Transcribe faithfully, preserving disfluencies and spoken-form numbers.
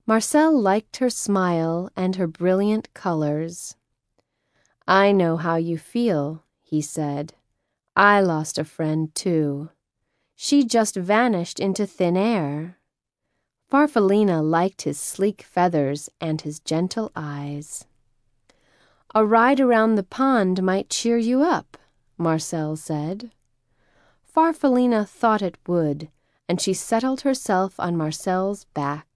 Marcel liked her smile and her brilliant colors. "I know how you feel," he said. "I lost a friend too. She just vanished into thin air." Farfalina liked his sleek feathers and his gentle eyes. "A ride around the pond might cheer you up," Marcel said. Farfalina thought it would, and she settled herself on Marcel's back.